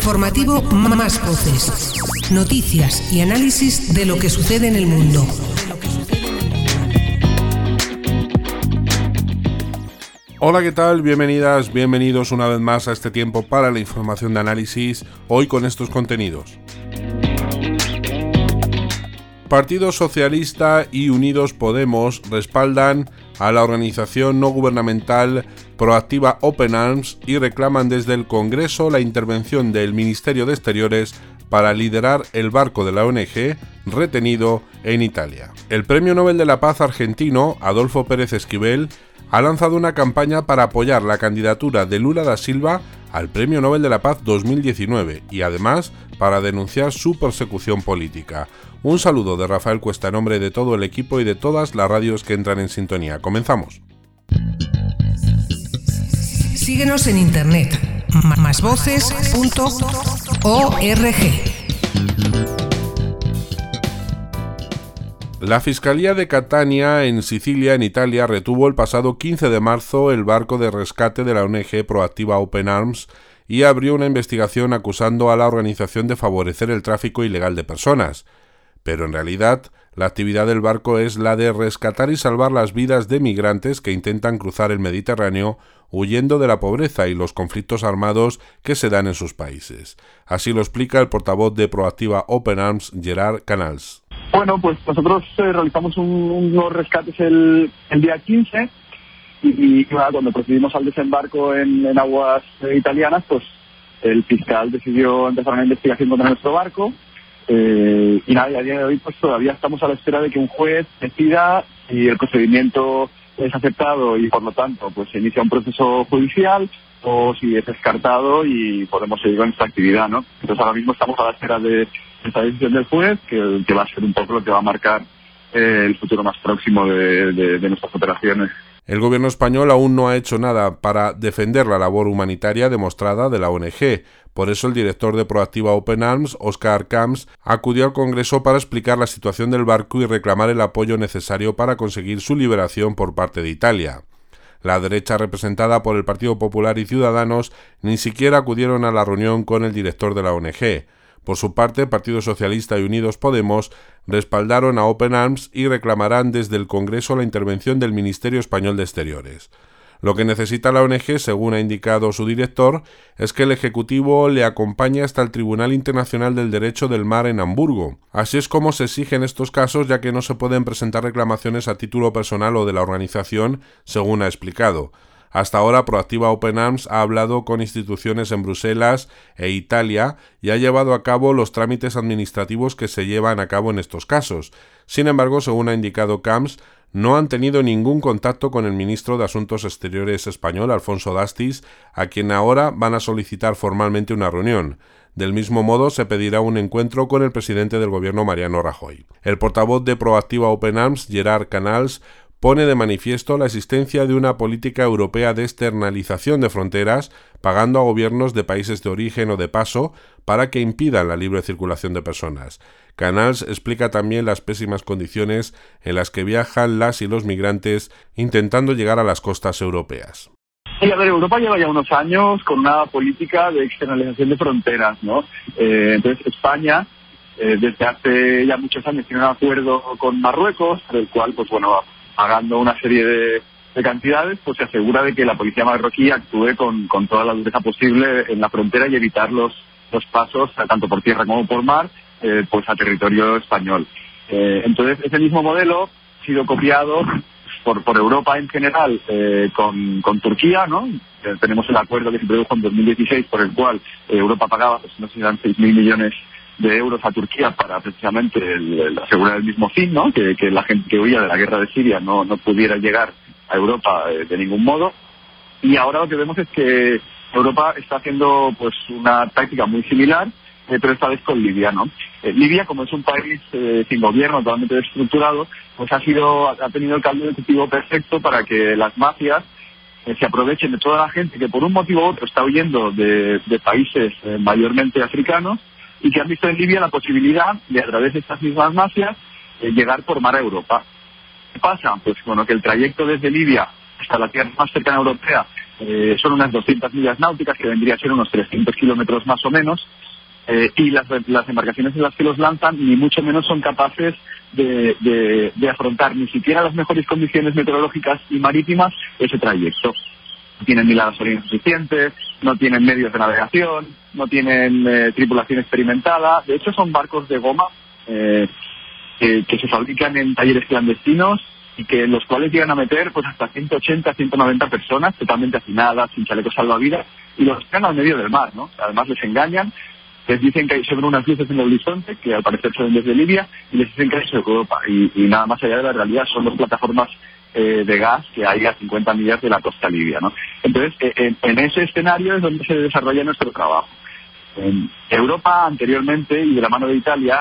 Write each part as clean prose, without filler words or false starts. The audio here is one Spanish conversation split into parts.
informativo Más Voces. Noticias y análisis de lo que sucede en el mundo. Hola, ¿qué tal? Bienvenidas, bienvenidos una vez más a este tiempo para la información de análisis, hoy con estos contenidos. Partido Socialista y Unidos Podemos respaldan a la organización no gubernamental Proactiva Open Arms y reclaman desde el Congreso la intervención del Ministerio de Exteriores para liderar el barco de la ONG retenido en Italia. El Premio Nobel de la Paz argentino, Adolfo Pérez Esquivel, ha lanzado una campaña para apoyar la candidatura de Lula da Silva al Premio Nobel de la Paz 2019 y además para denunciar su persecución política. Un saludo de Rafael Cuesta en nombre de todo el equipo y de todas las radios que entran en sintonía. Comenzamos. Síguenos en internet, másvoces.org. La Fiscalía de Catania, en Sicilia, en Italia, retuvo el pasado 15 de marzo el barco de rescate de la ONG Proactiva Open Arms y abrió una investigación acusando a la organización de favorecer el tráfico ilegal de personas. Pero en realidad, la actividad del barco es la de rescatar y salvar las vidas de migrantes que intentan cruzar el Mediterráneo huyendo de la pobreza y los conflictos armados que se dan en sus países. Así lo explica el portavoz de Proactiva Open Arms, Gerard Canals. Bueno, pues nosotros realizamos unos rescates el día 15 y cuando procedimos al desembarco en aguas italianas, pues el fiscal decidió empezar una investigación contra nuestro barco y a día de hoy pues todavía estamos a la espera de que un juez decida si el procedimiento es aceptado y por lo tanto pues se inicia un proceso judicial o si es descartado y podemos seguir con esta actividad, ¿no? Entonces ahora mismo estamos a la espera de esta decisión del juez que va a ser un poco lo que va a marcar el futuro más próximo de nuestras operaciones. El gobierno español aún no ha hecho nada para defender la labor humanitaria demostrada de la ONG. Por eso el director de Proactiva Open Arms, Óscar Camps, acudió al Congreso para explicar la situación del barco y reclamar el apoyo necesario para conseguir su liberación por parte de Italia. La derecha, representada por el Partido Popular y Ciudadanos, ni siquiera acudieron a la reunión con el director de la ONG. Por su parte, Partido Socialista y Unidos Podemos respaldaron a Open Arms y reclamarán desde el Congreso la intervención del Ministerio Español de Exteriores. Lo que necesita la ONG, según ha indicado su director, es que el Ejecutivo le acompañe hasta el Tribunal Internacional del Derecho del Mar en Hamburgo. Así es como se exige en estos casos, ya que no se pueden presentar reclamaciones a título personal o de la organización, según ha explicado. Hasta ahora, Proactiva Open Arms ha hablado con instituciones en Bruselas e Italia y ha llevado a cabo los trámites administrativos que se llevan a cabo en estos casos. Sin embargo, según ha indicado Camps, no han tenido ningún contacto con el ministro de Asuntos Exteriores español, Alfonso Dastis, a quien ahora van a solicitar formalmente una reunión. Del mismo modo, se pedirá un encuentro con el presidente del gobierno, Mariano Rajoy. El portavoz de Proactiva Open Arms, Gerard Canals, pone de manifiesto la existencia de una política europea de externalización de fronteras, pagando a gobiernos de países de origen o de paso para que impidan la libre circulación de personas. Canals explica también las pésimas condiciones en las que viajan las y los migrantes intentando llegar a las costas europeas. Sí, a ver, Europa lleva ya unos años con una política de externalización de fronteras, ¿no? Entonces España, desde hace ya muchos años, tiene un acuerdo con Marruecos, por el cual, pues bueno, pagando una serie de cantidades, pues se asegura de que la policía marroquí actúe con toda la dureza posible en la frontera y evitar los pasos, tanto por tierra como por mar, pues a territorio español. Entonces, ese mismo modelo ha sido copiado por Europa en general con Turquía, ¿no? Tenemos el acuerdo que se produjo en 2016 por el cual Europa pagaba, pues no sé si eran 6.000 millones de euros a Turquía para precisamente asegurar el mismo fin, ¿no? Que la gente que huía de la guerra de Siria no pudiera llegar a Europa de ningún modo. Y ahora lo que vemos es que Europa está haciendo pues una táctica muy similar, pero esta vez con Libia, ¿no? Libia, como es un país sin gobierno, totalmente desestructurado, pues ha tenido el caldo de cultivo perfecto para que las mafias se aprovechen de toda la gente que por un motivo u otro está huyendo de países mayormente africanos y que han visto en Libia la posibilidad de, a través de estas mismas mafias, llegar por mar a Europa. ¿Qué pasa? Pues bueno, que el trayecto desde Libia hasta la tierra más cercana europea son unas 200 millas náuticas, que vendría a ser unos 300 kilómetros más o menos, y las embarcaciones en las que los lanzan ni mucho menos son capaces de afrontar ni siquiera las mejores condiciones meteorológicas y marítimas ese trayecto. No tienen ni la gasolina suficiente, no tienen medios de navegación, no tienen tripulación experimentada. De hecho, son barcos de goma que se fabrican en talleres clandestinos y que en los cuales llegan a meter pues hasta 180, 190 personas totalmente hacinadas, sin chalecos salvavidas, y los tiran al medio del mar, ¿no? Además les engañan, les dicen que se ven unas luces en el horizonte, que al parecer son desde Libia, y les dicen que es Europa, y nada más allá de la realidad son dos plataformas de gas que hay a 50 millas de la costa libia, ¿no? Entonces, en ese escenario es donde se desarrolla nuestro trabajo. Europa anteriormente, y de la mano de Italia,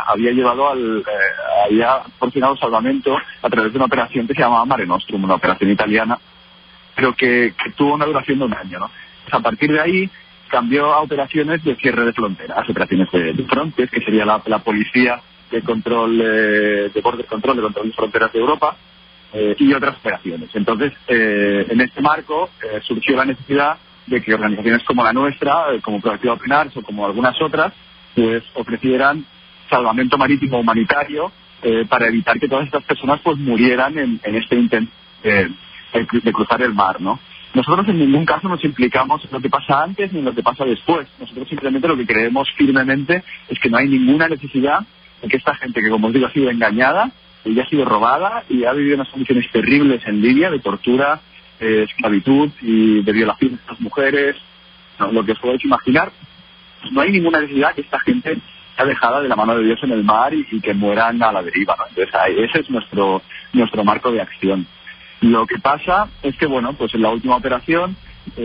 había proporcionado salvamento a través de una operación que se llamaba Mare Nostrum, una operación italiana, pero que tuvo una duración de un año, ¿no? Pues a partir de ahí cambió a operaciones de cierre de fronteras, operaciones de Frontex, que sería la policía de control de border control, de control de fronteras de Europa, y otras operaciones. Entonces, en este marco surgió la necesidad de que organizaciones como la nuestra, como Proactiva Open Arms o como algunas otras, pues ofrecieran salvamento marítimo humanitario para evitar que todas estas personas pues murieran en este intento de cruzar el mar, ¿no? Nosotros en ningún caso nos implicamos en lo que pasa antes ni en lo que pasa después. Nosotros simplemente lo que creemos firmemente es que no hay ninguna necesidad de que esta gente, que como os digo ha sido engañada, y ha sido robada y ha vivido unas condiciones terribles en Libia, de tortura, esclavitud y de violación de las mujeres, ¿no? Lo que os podéis imaginar. No hay ninguna necesidad que esta gente sea dejada de la mano de Dios en el mar y que mueran a la deriva, ¿no? Entonces ese es nuestro marco de acción. Lo que pasa es que, bueno, pues en la última operación,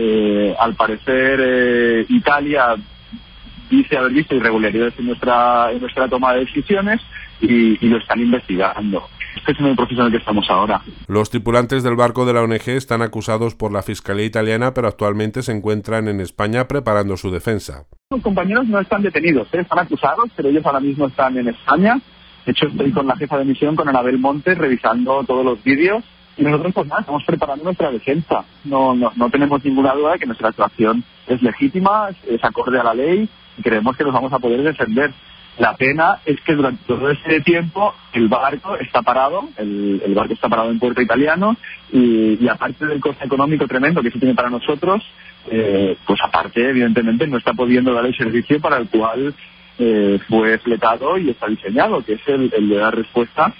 al parecer Italia dice haber visto irregularidades en nuestra toma de decisiones y lo están investigando. Este es el proceso en el que estamos ahora. Los tripulantes del barco de la ONG están acusados por la Fiscalía italiana, pero actualmente se encuentran en España preparando su defensa. Los compañeros no están detenidos, están acusados, pero ellos ahora mismo están en España. De hecho, estoy con la jefa de misión, con Anabel Montes, revisando todos los vídeos. Y nosotros, pues nada, estamos preparando nuestra defensa. No tenemos ninguna duda de que nuestra actuación es legítima, es acorde a la ley, y creemos que nos vamos a poder defender. La pena es que durante todo ese tiempo el barco está parado, el barco está parado en puerto italiano, y aparte del coste económico tremendo que eso tiene para nosotros, pues aparte, evidentemente, no está pudiendo dar el servicio para el cual fue fletado y está diseñado, que es el de dar respuesta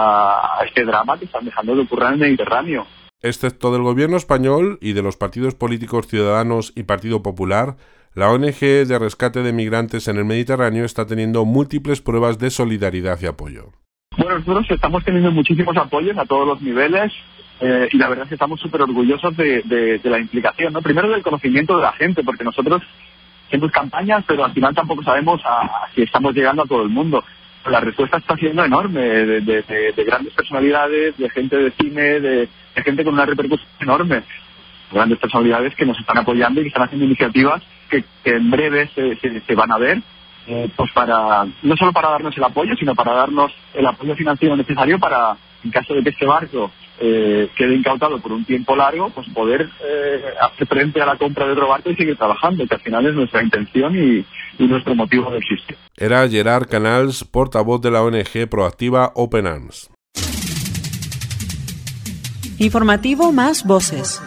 a este drama que están dejando de ocurrir en el Mediterráneo. Excepto del gobierno español y de los partidos políticos Ciudadanos y Partido Popular, la ONG de rescate de migrantes en el Mediterráneo está teniendo múltiples pruebas de solidaridad y apoyo. Bueno, nosotros estamos teniendo muchísimos apoyos a todos los niveles y la verdad es que estamos súper orgullosos de la implicación, ¿no? Primero del conocimiento de la gente, porque nosotros hacemos campañas, pero al final tampoco sabemos si estamos llegando a todo el mundo. La respuesta está siendo enorme, de grandes personalidades, de gente de cine, de gente con una repercusión enorme. Grandes personalidades que nos están apoyando y que están haciendo iniciativas que en breve se van a ver, pues no solo para darnos el apoyo, sino para darnos el apoyo financiero necesario para, en caso de que este barco quede incautado por un tiempo largo, pues poder hacer frente a la compra de otro barco y seguir trabajando, que al final es nuestra intención y nuestro motivo de existir. Era Gerard Canals, portavoz de la ONG Proactiva Open Arms. Informativo Más Voces.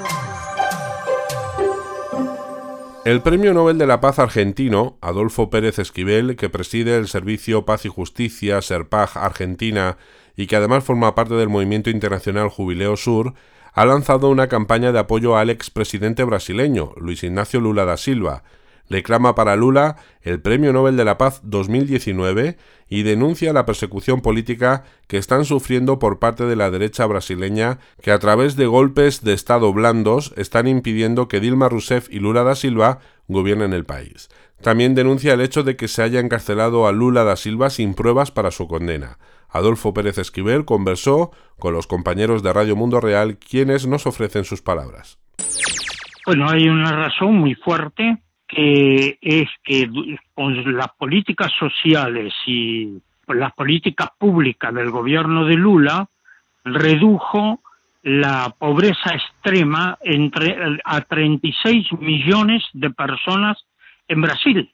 El Premio Nobel de la Paz argentino, Adolfo Pérez Esquivel, que preside el Servicio Paz y Justicia, SERPAJ Argentina, y que además forma parte del movimiento internacional Jubileo Sur, ha lanzado una campaña de apoyo al expresidente brasileño, Luis Ignacio Lula da Silva. Reclama para Lula el Premio Nobel de la Paz 2019 y denuncia la persecución política que están sufriendo por parte de la derecha brasileña, que a través de golpes de Estado blandos están impidiendo que Dilma Rousseff y Lula da Silva gobiernen el país. También denuncia el hecho de que se haya encarcelado a Lula da Silva sin pruebas para su condena. Adolfo Pérez Esquivel conversó con los compañeros de Radio Mundo Real, quienes nos ofrecen sus palabras. Bueno, hay una razón muy fuerte, que es que con las políticas sociales y las políticas públicas del gobierno de Lula redujo la pobreza extrema a 36 millones de personas en Brasil.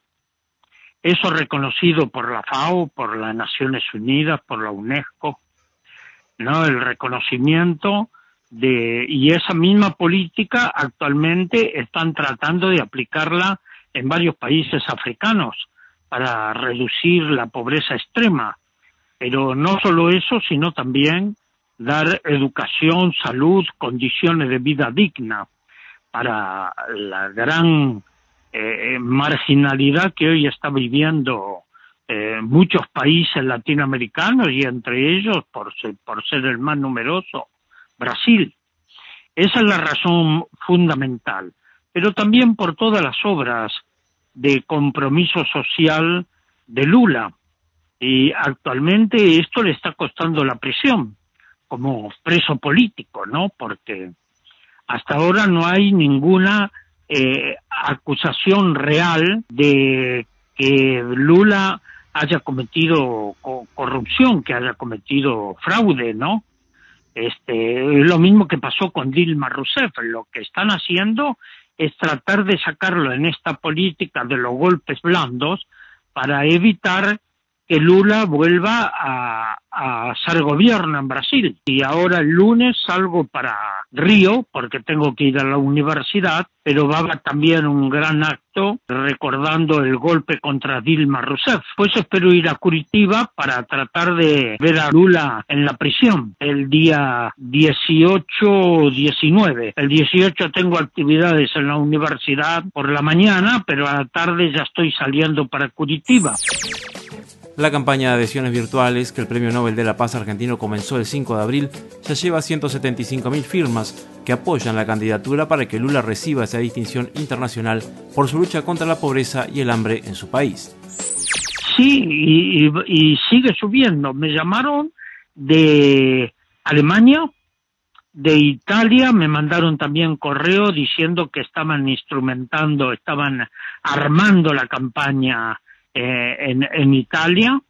Eso reconocido por la FAO, por las Naciones Unidas, por la UNESCO, ¿no? El reconocimiento y esa misma política actualmente están tratando de aplicarla en varios países africanos para reducir la pobreza extrema. Pero no solo eso, sino también dar educación, salud, condiciones de vida digna para la gran marginalidad que hoy está viviendo muchos países latinoamericanos y entre ellos, por ser el más numeroso, Brasil. Esa es la razón fundamental, pero también por todas las obras de compromiso social de Lula. Y actualmente esto le está costando la prisión como preso político, ¿no? Porque hasta ahora no hay ninguna acusación real de que Lula haya cometido corrupción, que haya cometido fraude, ¿no? Es lo mismo que pasó con Dilma Rousseff. Lo que están haciendo es tratar de sacarlo en esta política de los golpes blandos para evitar que Lula vuelva a ser gobierno en Brasil. Y ahora el lunes salgo para Río, porque tengo que ir a la universidad, pero va a haber también un gran acto recordando el golpe contra Dilma Rousseff. Pues espero ir a Curitiba para tratar de ver a Lula en la prisión el día 18 o 19. El 18 tengo actividades en la universidad por la mañana, pero a la tarde ya estoy saliendo para Curitiba. La campaña de adhesiones virtuales que el Premio Nobel de la Paz argentino comenzó el 5 de abril ya lleva 175.000 firmas que apoyan la candidatura para que Lula reciba esa distinción internacional por su lucha contra la pobreza y el hambre en su país. Sí, y sigue subiendo. Me llamaron de Alemania, de Italia, me mandaron también correo diciendo que estaban armando la campaña en Italia,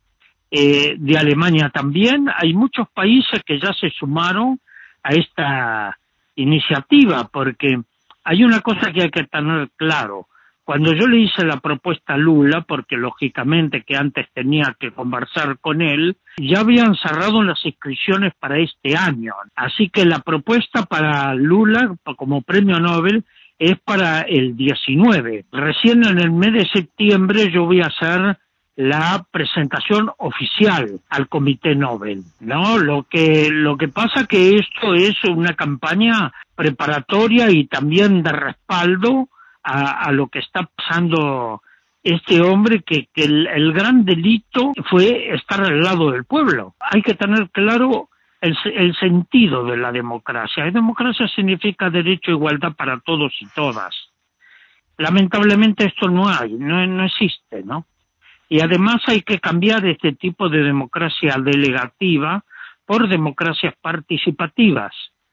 de Alemania también. Hay muchos países que ya se sumaron a esta iniciativa, porque hay una cosa que hay que tener claro. Cuando yo le hice la propuesta a Lula, porque lógicamente que antes tenía que conversar con él, ya habían cerrado las inscripciones para este año. Así que la propuesta para Lula como premio Nobel es para el 19. Recién en el mes de septiembre yo voy a hacer la presentación oficial al Comité Nobel, ¿no? Lo que pasa que esto es una campaña preparatoria y también de respaldo a lo que está pasando este hombre, que el gran delito fue estar al lado del pueblo. Hay que tener claro el sentido de la democracia. La democracia significa derecho e igualdad para todos y todas. Lamentablemente esto no existe, ¿no? Y además hay que cambiar este tipo de democracia delegativa por democracias participativas.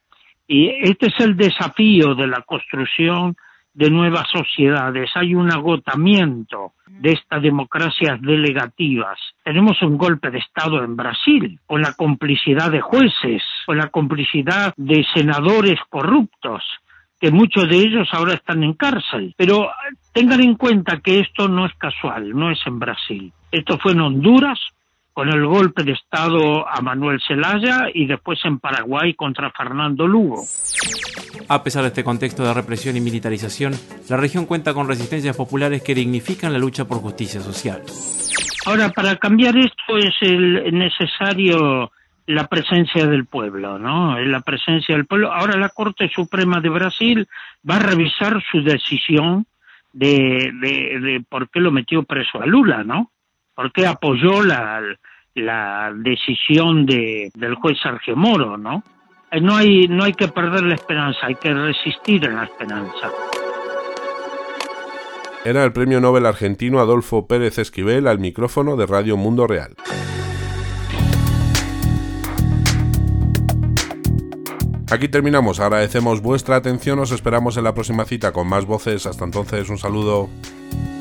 Y este es el desafío de la construcción de nuevas sociedades. Hay un agotamiento de estas democracias delegativas. Tenemos un golpe de Estado en Brasil, con la complicidad de jueces, con la complicidad de senadores corruptos, que muchos de ellos ahora están en cárcel. Pero tengan en cuenta que esto no es casual, no es en Brasil. Esto fue en Honduras, con el golpe de Estado a Manuel Zelaya, y después en Paraguay contra Fernando Lugo. A pesar de este contexto de represión y militarización, la región cuenta con resistencias populares que dignifican la lucha por justicia social. Ahora, para cambiar esto es necesario la presencia del pueblo, ¿no? La presencia del pueblo. Ahora la Corte Suprema de Brasil va a revisar su decisión de por qué lo metió preso a Lula, ¿no? ¿Por qué apoyó la decisión del juez Sergio Moro, ¿no? No hay que perder la esperanza, hay que resistir en la esperanza. Era el premio Nobel argentino Adolfo Pérez Esquivel al micrófono de Radio Mundo Real. Aquí terminamos, agradecemos vuestra atención, os esperamos en la próxima cita con más voces. Hasta entonces, un saludo.